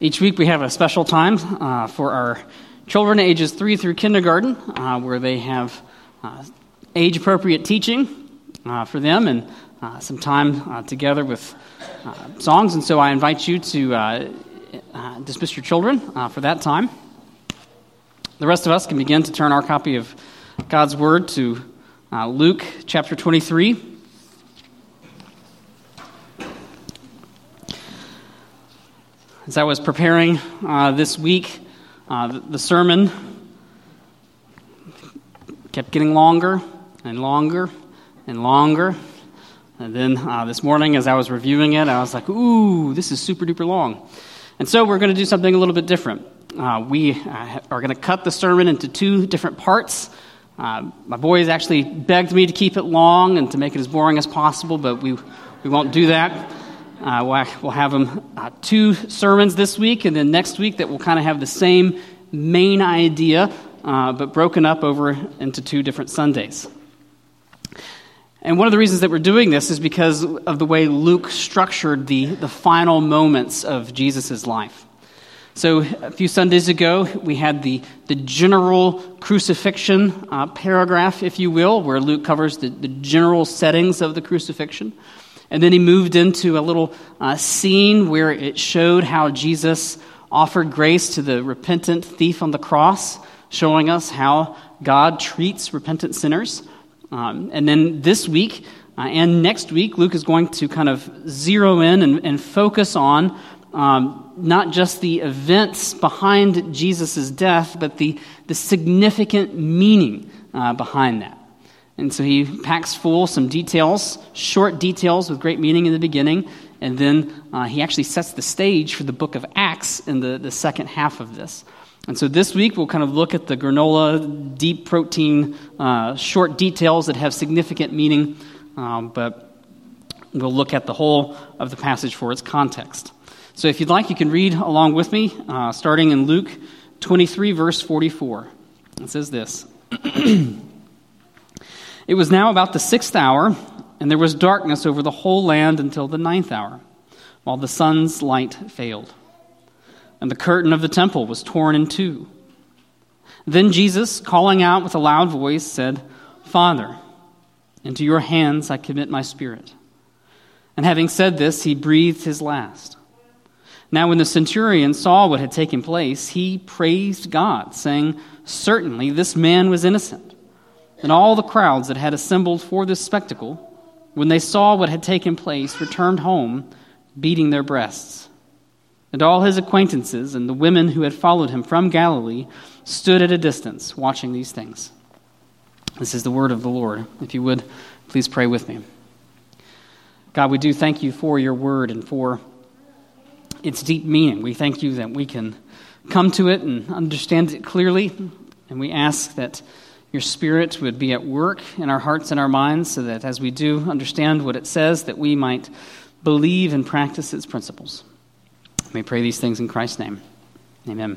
Each week we have a special time for our children ages 3 through kindergarten where they have age-appropriate teaching for them and some time together with songs. And so I invite you to dismiss your children for that time. The rest of us can begin to turn our copy of God's Word to Luke chapter 23. As I was preparing this week, the sermon kept getting longer and longer and longer. And then this morning, as I was reviewing it, I was like, ooh, this is super duper long. And so we're going to do something a little bit different. We are going to cut the sermon into 2 different parts. My boys actually begged me to keep it long and to make it as boring as possible, but we won't do that. We'll have them 2 sermons this week, and then next week that will kind of have the same main idea, but broken up over into 2 different Sundays. And one of the reasons that we're doing this is because of the way Luke structured the final moments of Jesus' life. So a few Sundays ago, we had the general crucifixion paragraph, if you will, where Luke covers the general settings of the crucifixion. And then he moved into a little scene where it showed how Jesus offered grace to the repentant thief on the cross, showing us how God treats repentant sinners. And then this week and next week, Luke is going to kind of zero in and focus on not just the events behind Jesus' death, but the significant meaning behind that. And so he packs full some details, short details with great meaning in the beginning, and then he actually sets the stage for the book of Acts in the second half of this. And so this week we'll kind of look at the granola, deep protein, short details that have significant meaning, but we'll look at the whole of the passage for its context. So if you'd like, you can read along with me, starting in Luke 23, verse 44. It says this. It was now about the 6th hour, and there was darkness over the whole land until the 9th hour, while the sun's light failed. And the curtain of the temple was torn in 2. Then Jesus, calling out with a loud voice, said, "Father, into your hands I commit my spirit." And having said this, he breathed his last. Now when the centurion saw what had taken place, he praised God, saying, "Certainly this man was innocent." And all the crowds that had assembled for this spectacle, when they saw what had taken place, returned home, beating their breasts. And all his acquaintances and the women who had followed him from Galilee stood at a distance, watching these things. This is the word of the Lord. If you would, please pray with me. God, we do thank you for your word and for its deep meaning. We thank you that we can come to it and understand it clearly, and we ask that your Spirit would be at work in our hearts and our minds so that as we do understand what it says, that we might believe and practice its principles. We pray these things in Christ's name. Amen.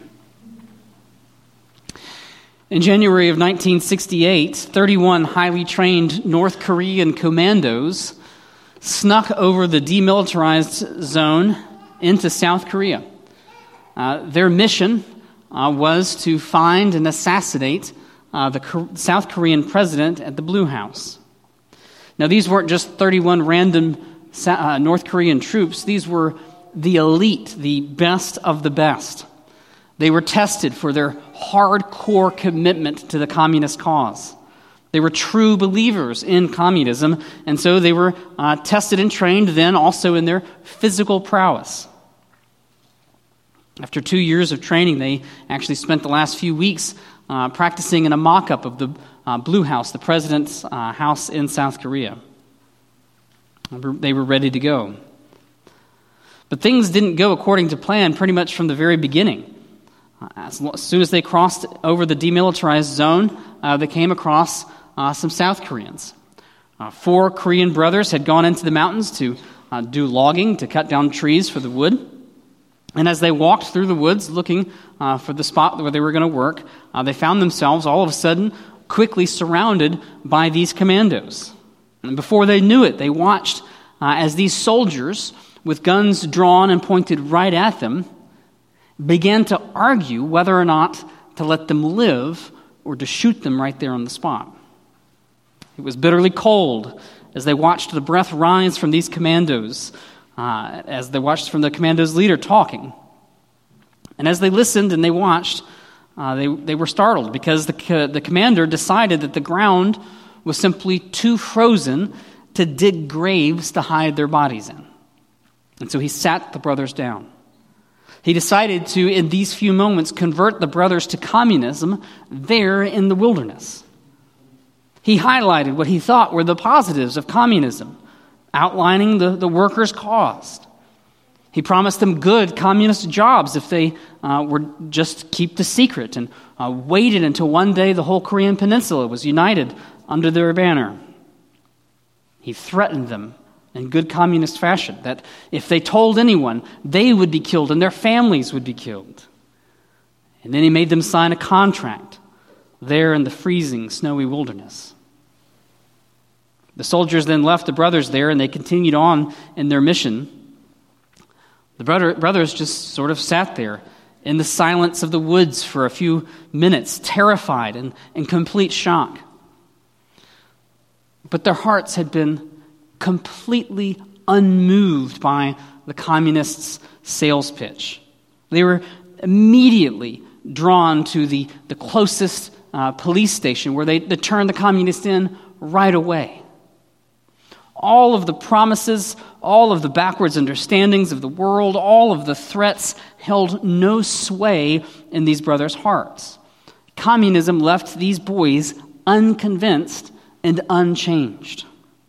In January of 1968, 31 highly trained North Korean commandos snuck over the demilitarized zone into South Korea. Their mission was to find and assassinate the South Korean president at the Blue House. Now, these weren't just 31 random North Korean troops. These were the elite, the best of the best. They were tested for their hardcore commitment to the communist cause. They were true believers in communism, and so they were tested and trained then also in their physical prowess. After 2 years of training, they actually spent the last few weeks practicing in a mock-up of the Blue House, the president's house in South Korea. They were ready to go. But things didn't go according to plan pretty much from the very beginning. As soon as they crossed over the demilitarized zone, they came across some South Koreans. 4 Korean brothers had gone into the mountains to do logging, to cut down trees for the wood. And as they walked through the woods looking for the spot where they were going to work, they found themselves all of a sudden quickly surrounded by these commandos. And before they knew it, they watched as these soldiers with guns drawn and pointed right at them began to argue whether or not to let them live or to shoot them right there on the spot. It was bitterly cold as they watched the breath rise from these commandos, as they watched from the commandos' leader talking. And as they listened and they watched, they were startled because the commander decided that the ground was simply too frozen to dig graves to hide their bodies in. And so he sat the brothers down. He decided to, in these few moments, convert the brothers to communism there in the wilderness. He highlighted what he thought were the positives of communism, outlining the workers' cause. He promised them good communist jobs if they would just keep the secret, and waited until one day the whole Korean peninsula was united under their banner. He threatened them in good communist fashion that if they told anyone, they would be killed and their families would be killed. And then he made them sign a contract there in the freezing, snowy wilderness. The soldiers then left the brothers there and they continued on in their mission. The brothers just sort of sat there in the silence of the woods for a few minutes, terrified and in complete shock. But their hearts had been completely unmoved by the communists' sales pitch. They were immediately drawn to the closest police station where they turned the communists in right away. All of the promises, all of the backwards understandings of the world, all of the threats held no sway in these brothers' hearts. Communism left these boys unconvinced and unchanged.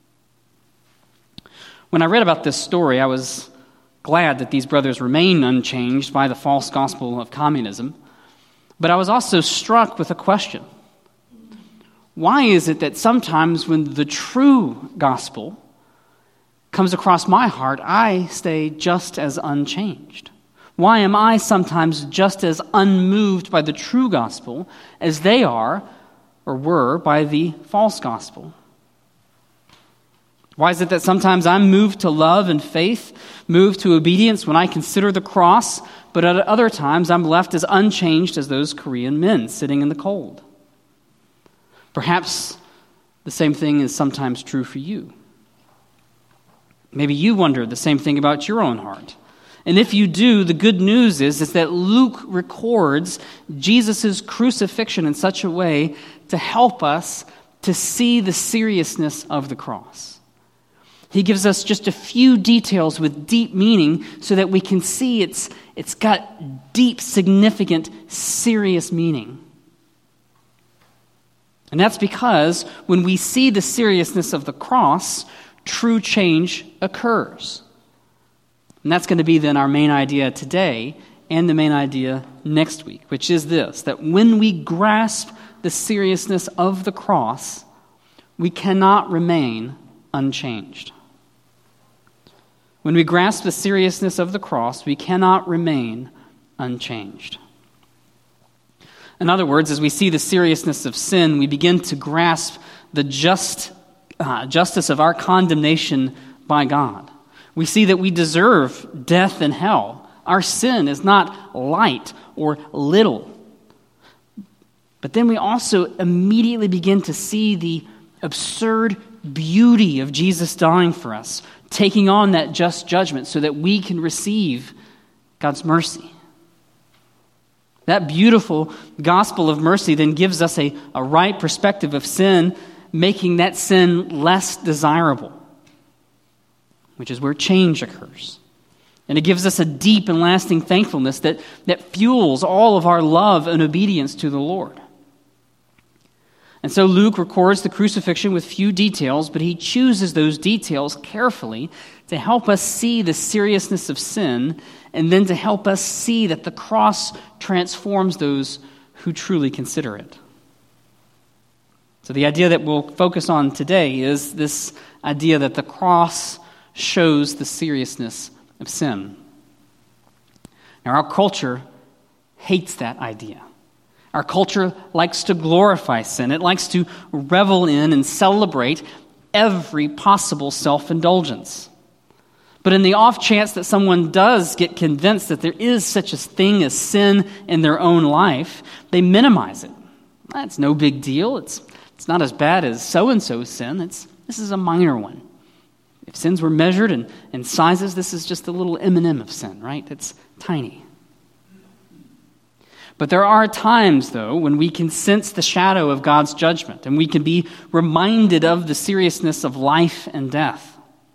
When I read about this story, I was glad that these brothers remain unchanged by the false gospel of communism. But I was also struck with a question. Why is it that sometimes when the true gospel comes across my heart, I stay just as unchanged? Why am I sometimes just as unmoved by the true gospel as they are or were by the false gospel? Why is it that sometimes I'm moved to love and faith, moved to obedience when I consider the cross, but at other times I'm left as unchanged as those Korean men sitting in the cold? Perhaps the same thing is sometimes true for you. Maybe you wonder the same thing about your own heart. And if you do, the good news is that Luke records Jesus' crucifixion in such a way to help us to see the seriousness of the cross. He gives us just a few details with deep meaning so that we can see it's got deep, significant, serious meaning. And that's because when we see the seriousness of the cross, true change occurs. And that's going to be then our main idea today and the main idea next week, which is this, that when we grasp the seriousness of the cross, we cannot remain unchanged. When we grasp the seriousness of the cross, we cannot remain unchanged. In other words, as we see the seriousness of sin, we begin to grasp the justice of our condemnation by God. We see that we deserve death and hell. Our sin is not light or little. But then we also immediately begin to see the absurd beauty of Jesus dying for us, taking on that just judgment so that we can receive God's mercy. That beautiful gospel of mercy then gives us a right perspective of sin, making that sin less desirable, which is where change occurs. And it gives us a deep and lasting thankfulness that fuels all of our love and obedience to the Lord. And so Luke records the crucifixion with few details, but he chooses those details carefully to help us see the seriousness of sin and then to help us see that the cross transforms those who truly consider it. So the idea that we'll focus on today is this idea that the cross shows the seriousness of sin. Now, our culture hates that idea. Our culture likes to glorify sin. It likes to revel in and celebrate every possible self-indulgence. But in the off chance that someone does get convinced that there is such a thing as sin in their own life, they minimize it. That's no big deal. It's not as bad as so-and-so's sin. This is a minor one. If sins were measured in sizes, this is just a little M&M of sin, right? It's tiny. But there are times, though, when we can sense the shadow of God's judgment, and we can be reminded of the seriousness of life and death.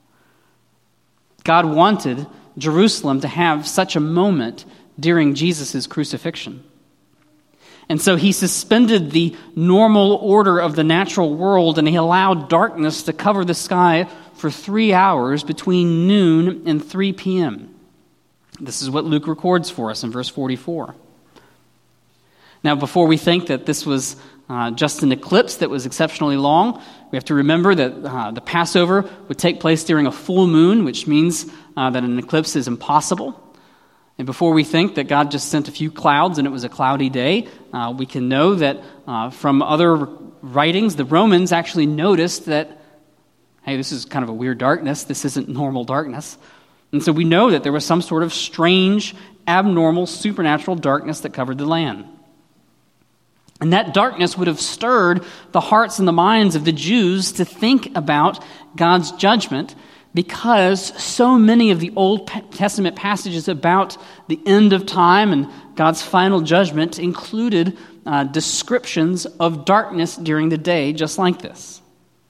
God wanted Jerusalem to have such a moment during Jesus' crucifixion. And so he suspended the normal order of the natural world, and he allowed darkness to cover the sky for 3 hours between noon and 3 p.m. This is what Luke records for us in verse 44. Now, before we think that this was just an eclipse that was exceptionally long, we have to remember that the Passover would take place during a full moon, which means that an eclipse is impossible. And before we think that God just sent a few clouds and it was a cloudy day, we can know that from other writings, the Romans actually noticed that, hey, this is kind of a weird darkness. This isn't normal darkness. And so we know that there was some sort of strange, abnormal, supernatural darkness that covered the land. And that darkness would have stirred the hearts and the minds of the Jews to think about God's judgment, because so many of the Old Testament passages about the end of time and God's final judgment included descriptions of darkness during the day just like this.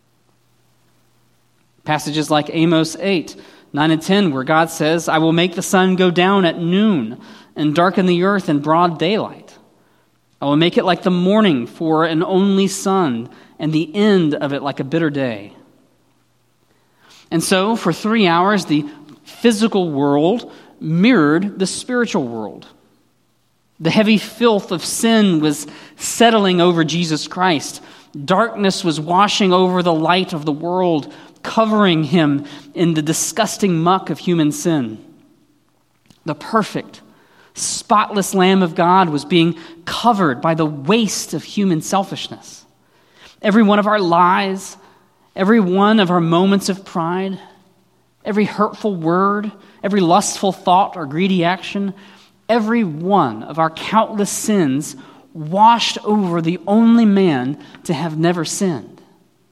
Passages like Amos 8, 9 and 10, where God says, "I will make the sun go down at noon and darken the earth in broad daylight. I will make it like the morning for an only sun, and the end of it like a bitter day." And so, for 3 hours, the physical world mirrored the spiritual world. The heavy filth of sin was settling over Jesus Christ. Darkness was washing over the light of the world, covering him in the disgusting muck of human sin. The perfect, spotless Lamb of God was being covered by the waste of human selfishness. Every one of our lies, every one of our moments of pride, every hurtful word, every lustful thought or greedy action, every one of our countless sins washed over the only man to have never sinned.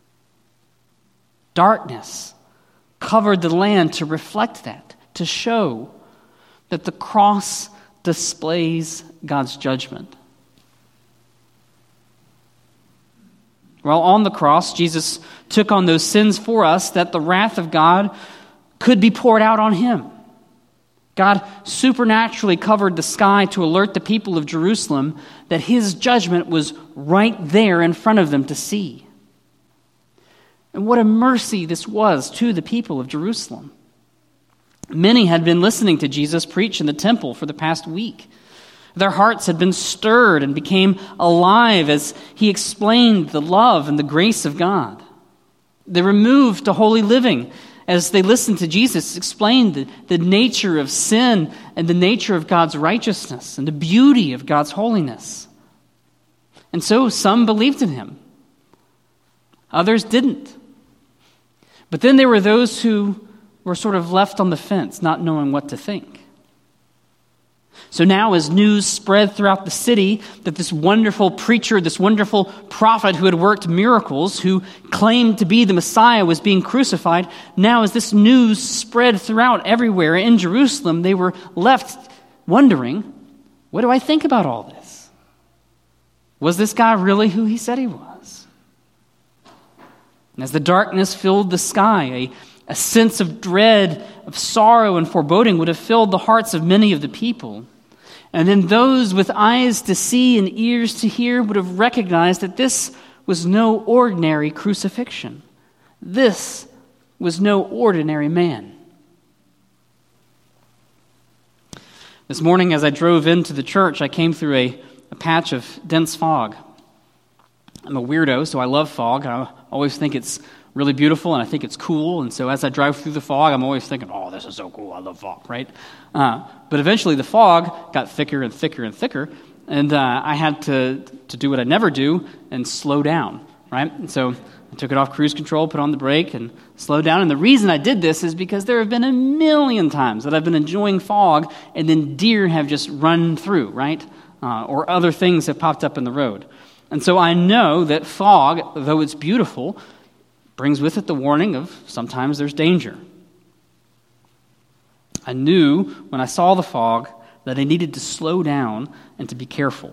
Darkness covered the land to reflect that, to show that the cross displays God's judgment. Well, on the cross, Jesus took on those sins for us that the wrath of God could be poured out on him. God supernaturally covered the sky to alert the people of Jerusalem that his judgment was right there in front of them to see. And what a mercy this was to the people of Jerusalem. Many had been listening to Jesus preach in the temple for the past week. Their hearts had been stirred and became alive as he explained the love and the grace of God. They were moved to holy living as they listened to Jesus explain the nature of sin and the nature of God's righteousness and the beauty of God's holiness. And so some believed in him. Others didn't. But then there were those who were sort of left on the fence, not knowing what to think. So now as news spread throughout the city that this wonderful preacher, this wonderful prophet who had worked miracles, who claimed to be the Messiah, was being crucified, now as this news spread throughout everywhere in Jerusalem, they were left wondering, what do I think about all this? Was this guy really who he said he was? And as the darkness filled the sky, a sense of dread, of sorrow and foreboding would have filled the hearts of many of the people. And then those with eyes to see and ears to hear would have recognized that this was no ordinary crucifixion. This was no ordinary man. This morning as I drove into the church, I came through a patch of dense fog. I'm a weirdo, so I love fog. I always think it's really beautiful, and I think it's cool. And so as I drive through the fog, I'm always thinking, oh, this is so cool. I love fog, right? But eventually the fog got thicker and thicker and thicker, and I had to do what I never do and slow down. right? And so I took it off cruise control, put on the brake, and slowed down. And the reason I did this is because there have been a million times that I've been enjoying fog, and then deer have just run through, right? Or other things have popped up in the road. And so I know that fog, though it's beautiful, brings with it the warning of sometimes there's danger. I knew when I saw the fog that I needed to slow down and to be careful.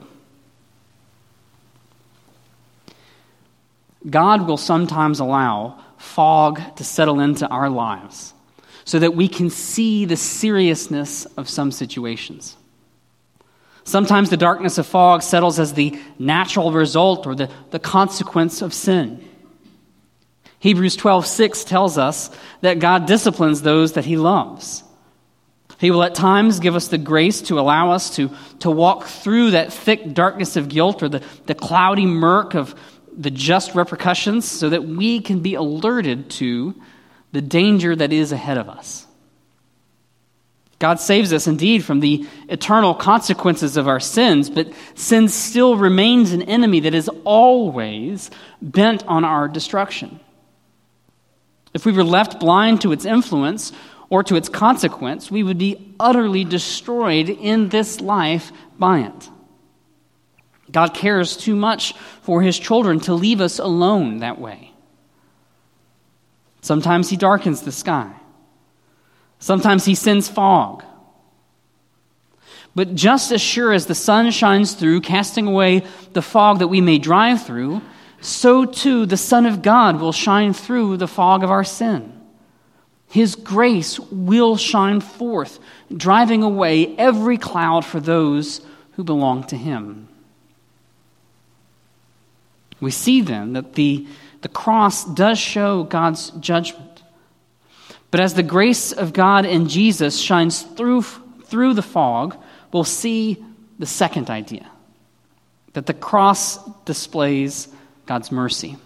God will sometimes allow fog to settle into our lives so that we can see the seriousness of some situations. Sometimes the darkness of fog settles as the natural result or the consequence of sin. Hebrews 12:6 tells us that God disciplines those that he loves. He will at times give us the grace to allow us to walk through that thick darkness of guilt or the cloudy murk of the just repercussions so that we can be alerted to the danger that is ahead of us. God saves us indeed from the eternal consequences of our sins, but sin still remains an enemy that is always bent on our destruction. If we were left blind to its influence or to its consequence, we would be utterly destroyed in this life by it. God cares too much for his children to leave us alone that way. Sometimes he darkens the sky. Sometimes he sends fog. But just as sure as the sun shines through, casting away the fog that we may drive through, so too the Son of God will shine through the fog of our sin. His grace will shine forth, driving away every cloud for those who belong to him. We see then that the cross does show God's judgment. But as the grace of God in Jesus shines through the fog, we'll see the second idea, that the cross displays God's mercy.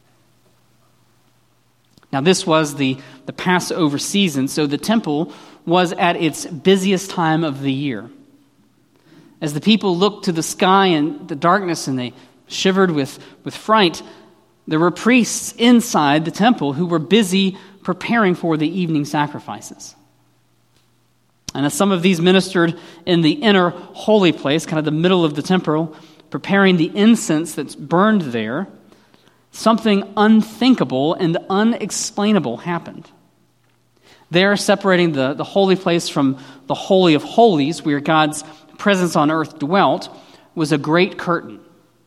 Now, this was the Passover season, so the temple was at its busiest time of the year. As the people looked to the sky and the darkness and they shivered with fright, there were priests inside the temple who were busy preparing for the evening sacrifices. And as some of these ministered in the inner holy place, kind of the middle of the temple, preparing the incense that's burned there, something unthinkable and unexplainable happened. There, separating the holy place from the Holy of Holies, where God's presence on earth dwelt, was a great curtain.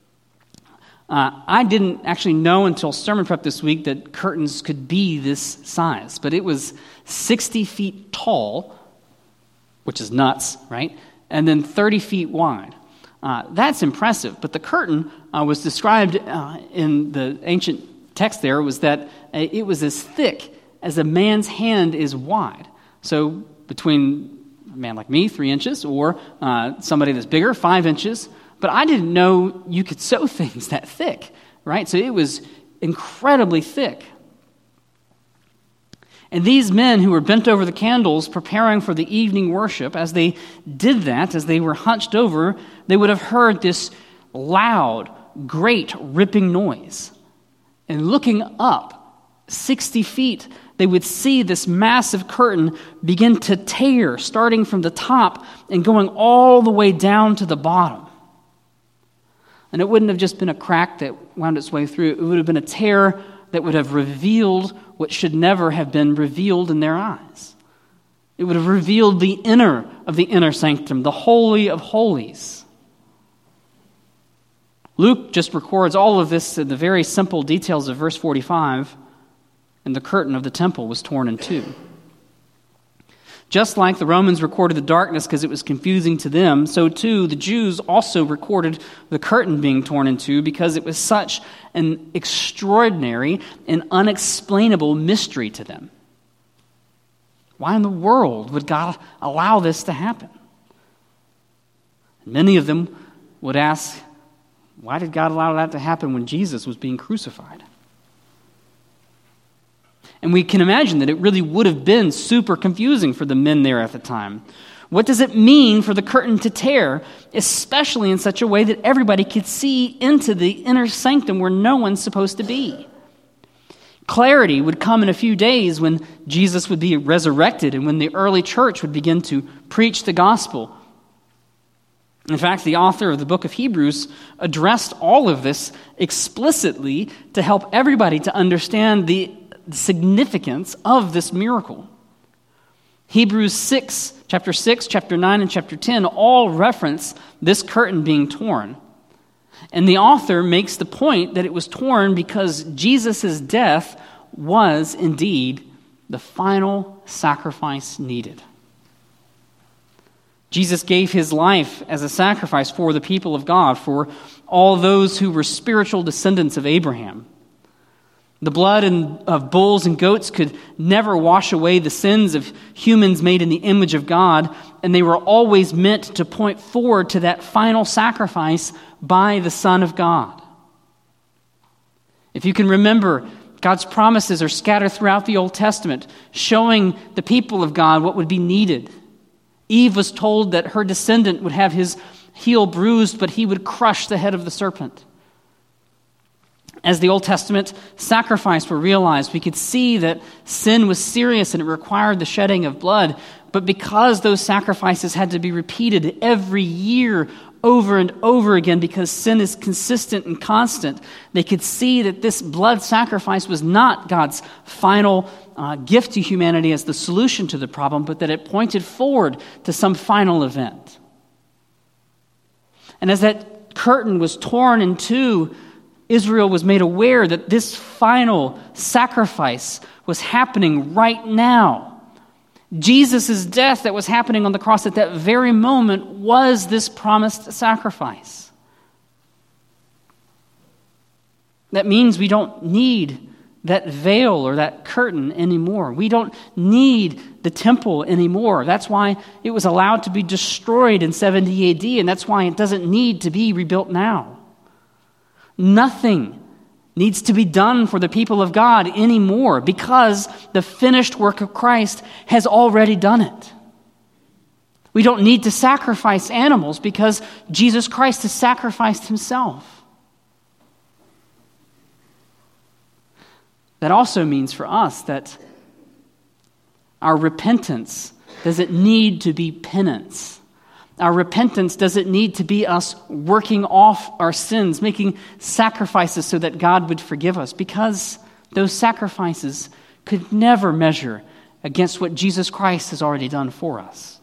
I didn't actually know until sermon prep this week that curtains could be this size, but it was 60 feet tall, which is nuts, right? And then 30 feet wide. That's impressive, but the curtain was described in the ancient text there was that it was as thick as a man's hand is wide. So between a man like me, 3 inches, or somebody that's bigger, 5 inches. But I didn't know you could sew things that thick, right? So it was incredibly thick. And these men who were bent over the candles preparing for the evening worship, as they did that, as they were hunched over, they would have heard this loud, great ripping noise. And looking up 60 feet, they would see this massive curtain begin to tear, starting from the top and going all the way down to the bottom. And it wouldn't have just been a crack that wound its way through. It would have been a tear that would have revealed what should never have been revealed in their eyes. It would have revealed the inner of the inner sanctum, the Holy of Holies. Luke just records all of this in the very simple details of verse 45, and the curtain of the temple was torn in two. Just like the Romans recorded the darkness because it was confusing to them, so too the Jews also recorded the curtain being torn in two because it was such an extraordinary and unexplainable mystery to them. Why in the world would God allow this to happen? Many of them would ask, why did God allow that to happen when Jesus was being crucified? And we can imagine that it really would have been super confusing for the men there at the time. What does it mean for the curtain to tear, especially in such a way that everybody could see into the inner sanctum where no one's supposed to be? Clarity would come in a few days when Jesus would be resurrected and when the early church would begin to preach the gospel. In fact, the author of the book of Hebrews addressed all of this explicitly to help everybody to understand the significance of this miracle. Hebrews 6, chapter 6, chapter 9, and chapter 10 all reference this curtain being torn. And the author makes the point that it was torn because Jesus' death was indeed the final sacrifice needed. Jesus gave his life as a sacrifice for the people of God, for all those who were spiritual descendants of Abraham. The blood of bulls and goats could never wash away the sins of humans made in the image of God, and they were always meant to point forward to that final sacrifice by the Son of God. If you can remember, God's promises are scattered throughout the Old Testament, showing the people of God what would be needed. Eve was told that her descendant would have his heel bruised, but he would crush the head of the serpent. As the Old Testament sacrifice were realized, we could see that sin was serious and it required the shedding of blood. But because those sacrifices had to be repeated every year over and over again, because sin is consistent and constant, they could see that this blood sacrifice was not God's final gift to humanity as the solution to the problem, but that it pointed forward to some final event. And as that curtain was torn in two, Israel was made aware that this final sacrifice was happening right now. Jesus' death that was happening on the cross at that very moment was this promised sacrifice. That means we don't need that veil or that curtain anymore. We don't need the temple anymore. That's why it was allowed to be destroyed in 70 AD, and that's why it doesn't need to be rebuilt now. Nothing needs to be done for the people of God anymore because the finished work of Christ has already done it. We don't need to sacrifice animals because Jesus Christ has sacrificed himself. That also means for us that our repentance doesn't need to be penance. Our repentance doesn't need to be us working off our sins, making sacrifices so that God would forgive us, because those sacrifices could never measure against what Jesus Christ has already done for us.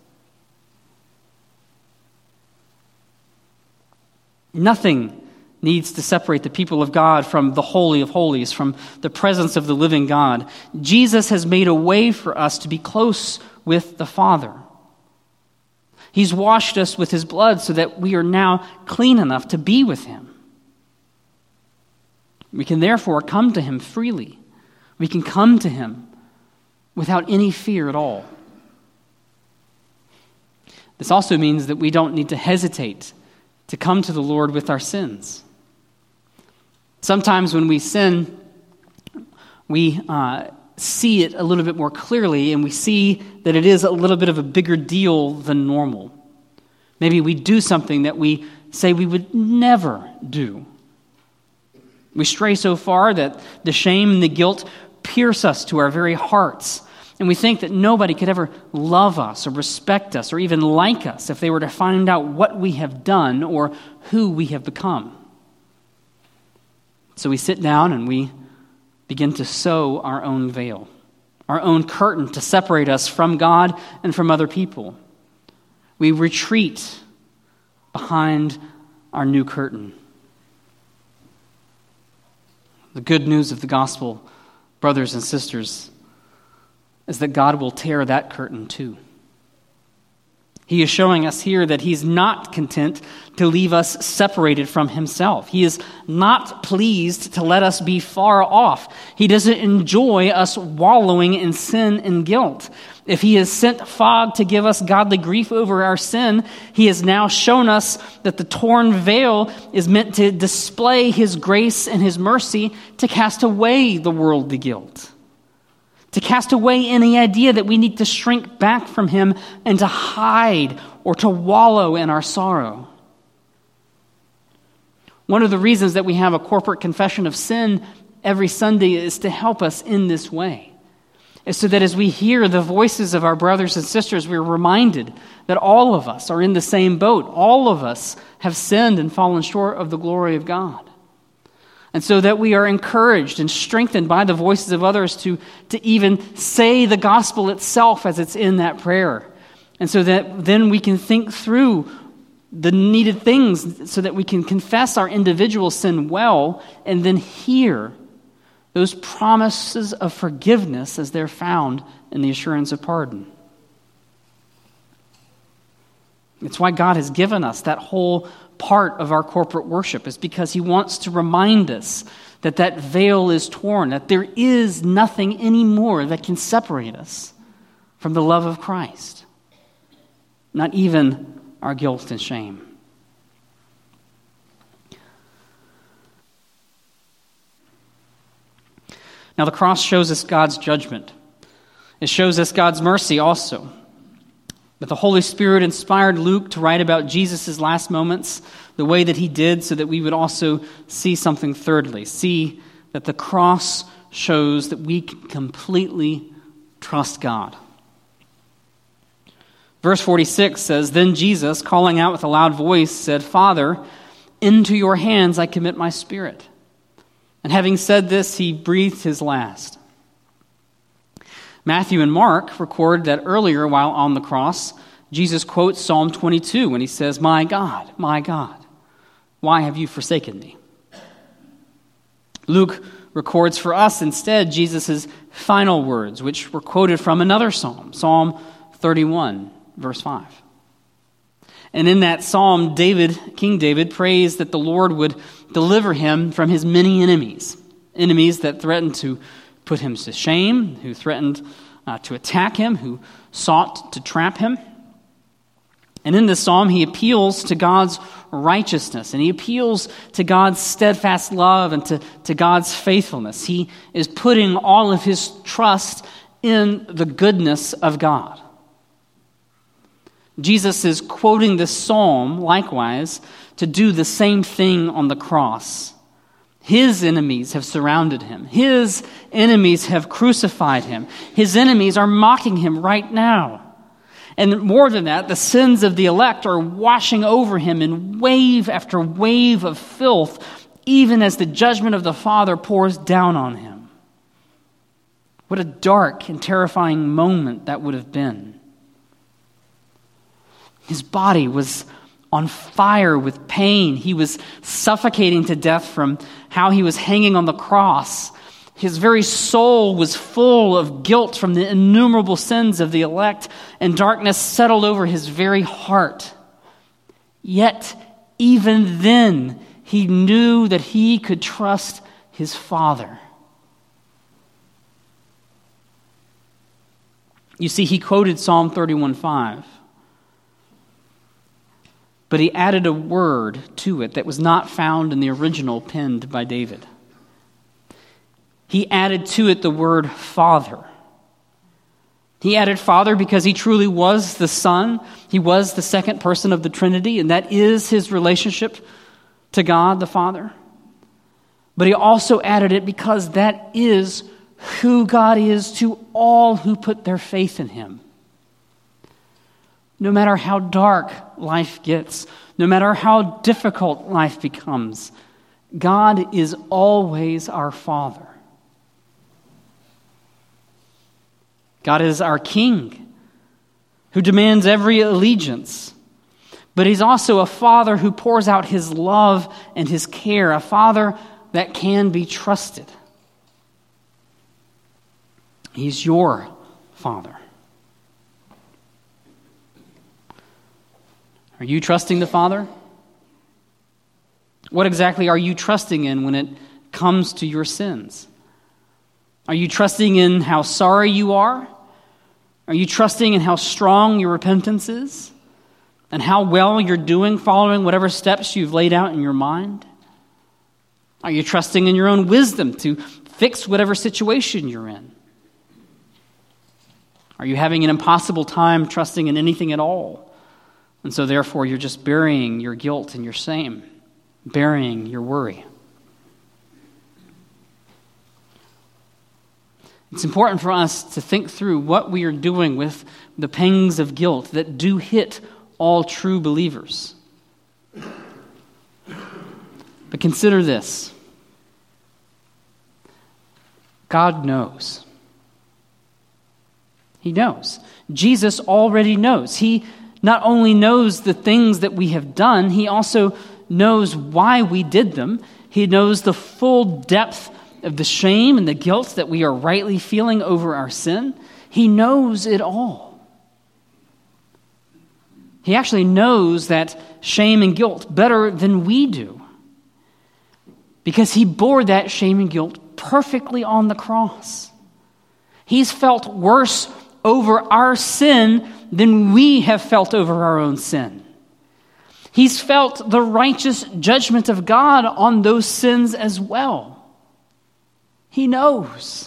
Nothing needs to separate the people of God from the Holy of Holies, from the presence of the living God. Jesus has made a way for us to be close with the Father. He's washed us with his blood so that we are now clean enough to be with him. We can therefore come to him freely. We can come to him without any fear at all. This also means that we don't need to hesitate to come to the Lord with our sins. Sometimes when we sin, we see it a little bit more clearly, and we see that it is a little bit of a bigger deal than normal. Maybe we do something that we say we would never do. We stray so far that the shame and the guilt pierce us to our very hearts, and we think that nobody could ever love us or respect us or even like us if they were to find out what we have done or who we have become. So we sit down and we begin to sew our own veil, our own curtain to separate us from God and from other people. We retreat behind our new curtain. The good news of the gospel, brothers and sisters, is that God will tear that curtain too. He is showing us here that he's not content to leave us separated from himself. He is not pleased to let us be far off. He doesn't enjoy us wallowing in sin and guilt. If he has sent fog to give us godly grief over our sin, he has now shown us that the torn veil is meant to display his grace and his mercy to cast away the worldly guilt, to cast away any idea that we need to shrink back from him and to hide or to wallow in our sorrow. One of the reasons that we have a corporate confession of sin every Sunday is to help us in this way. Is so that as we hear the voices of our brothers and sisters, we're reminded that all of us are in the same boat. All of us have sinned and fallen short of the glory of God. And so that we are encouraged and strengthened by the voices of others to even say the gospel itself as it's in that prayer. And so that then we can think through the needed things so that we can confess our individual sin well and then hear those promises of forgiveness as they're found in the assurance of pardon. It's why God has given us that whole part of our corporate worship, is because he wants to remind us that that veil is torn, that there is nothing anymore that can separate us from the love of Christ. Not even our guilt and shame. Now, the cross shows us God's judgment. It shows us God's mercy also. But the Holy Spirit inspired Luke to write about Jesus' last moments the way that he did, so that we would also see something thirdly. See that the cross shows that we can completely trust God. Verse 46 says, "Then Jesus, calling out with a loud voice, said, 'Father, into your hands I commit my spirit.' And having said this, he breathed his last." Matthew and Mark record that earlier, while on the cross, Jesus quotes Psalm 22 when he says, my God, why have you forsaken me?" Luke records for us instead Jesus' final words, which were quoted from another psalm, Psalm 31, verse 5. And in that psalm, King David prays that the Lord would deliver him from his many enemies that threatened to put him to shame, who threatened to attack him, who sought to trap him. And in this psalm, he appeals to God's righteousness, and he appeals to God's steadfast love and to God's faithfulness. He is putting all of his trust in the goodness of God. Jesus is quoting this psalm, likewise, to do the same thing on the cross. His enemies have surrounded him. His enemies have crucified him. His enemies are mocking him right now. And more than that, the sins of the elect are washing over him in wave after wave of filth, even as the judgment of the Father pours down on him. What a dark and terrifying moment that would have been. His body was on fire with pain. He was suffocating to death from how he was hanging on the cross. His very soul was full of guilt from the innumerable sins of the elect, and darkness settled over his very heart. Yet, even then, he knew that he could trust his Father. You see, he quoted Psalm 31:5. But he added a word to it that was not found in the original penned by David. He added to it the word Father. He added Father because he truly was the Son. He was the second person of the Trinity, and that is his relationship to God the Father. But he also added it because that is who God is to all who put their faith in him. No matter how dark life gets, no matter how difficult life becomes, God is always our Father. God is our King, who demands every allegiance. But he's also a Father who pours out his love and his care, a Father that can be trusted. He's your Father. Are you trusting the Father? What exactly are you trusting in when it comes to your sins? Are you trusting in how sorry you are? Are you trusting in how strong your repentance is? And how well you're doing following whatever steps you've laid out in your mind? Are you trusting in your own wisdom to fix whatever situation you're in? Are you having an impossible time trusting in anything at all? And so therefore you're just burying your guilt and your shame, burying your worry. It's important for us to think through what we are doing with the pangs of guilt that do hit all true believers. But consider this. God knows. He knows. Jesus already knows. He not only knows the things that we have done, he also knows why we did them. He knows the full depth of the shame and the guilt that we are rightly feeling over our sin. He knows it all. He actually knows that shame and guilt better than we do, because he bore that shame and guilt perfectly on the cross. He's felt worse over our sin than we have felt over our own sin. He's felt the righteous judgment of God on those sins as well. He knows.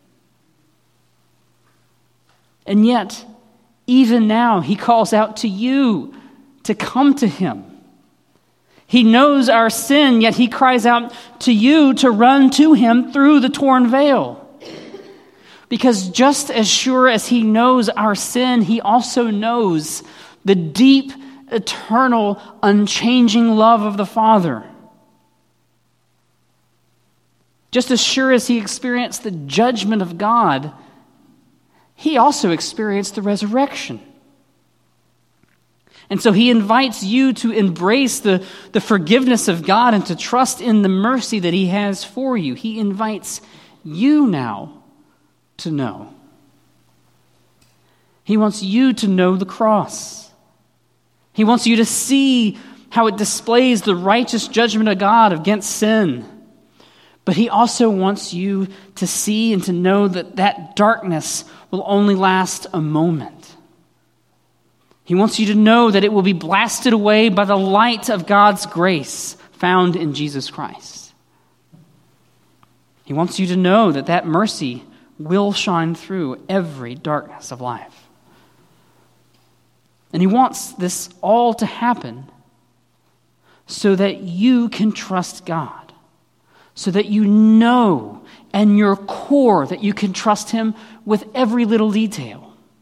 And yet, even now, he calls out to you to come to him. He knows our sin, yet he cries out to you to run to him through the torn veil. Because just as sure as he knows our sin, he also knows the deep, eternal, unchanging love of the Father. Just as sure as he experienced the judgment of God, he also experienced the resurrection. And so he invites you to embrace the forgiveness of God and to trust in the mercy that he has for you. He invites you now to know. He wants you to know the cross. He wants you to see how it displays the righteous judgment of God against sin. But he also wants you to see and to know that that darkness will only last a moment. He wants you to know that it will be blasted away by the light of God's grace found in Jesus Christ. He wants you to know that that mercy will shine through every darkness of life. And he wants this all to happen so that you can trust God, so that you know in your core that you can trust him with every little detail.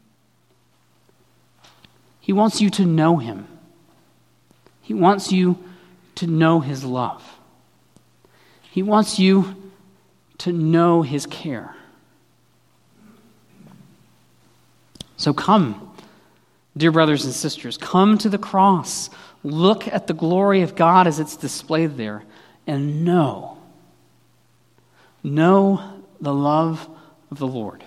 He wants you to know him. He wants you to know his love. He wants you to know his care. So come, dear brothers and sisters, come to the cross. Look at the glory of God as it's displayed there, and know the love of the Lord.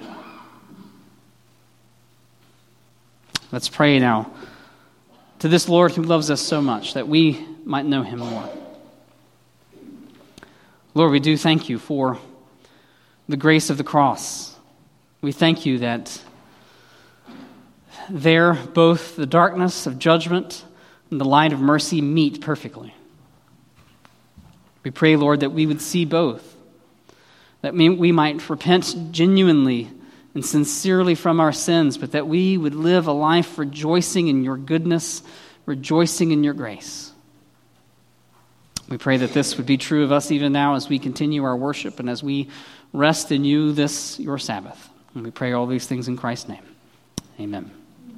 Let's pray now to this Lord who loves us so much that we might know him more. Lord, we do thank you for the grace of the cross. We thank you that there both the darkness of judgment and the light of mercy meet perfectly. We pray, Lord, that we would see both, that we might repent genuinely and sincerely from our sins, but that we would live a life rejoicing in your goodness, rejoicing in your grace. We pray that this would be true of us even now as we continue our worship and as we rest in you this, your Sabbath. And we pray all these things in Christ's name. Amen.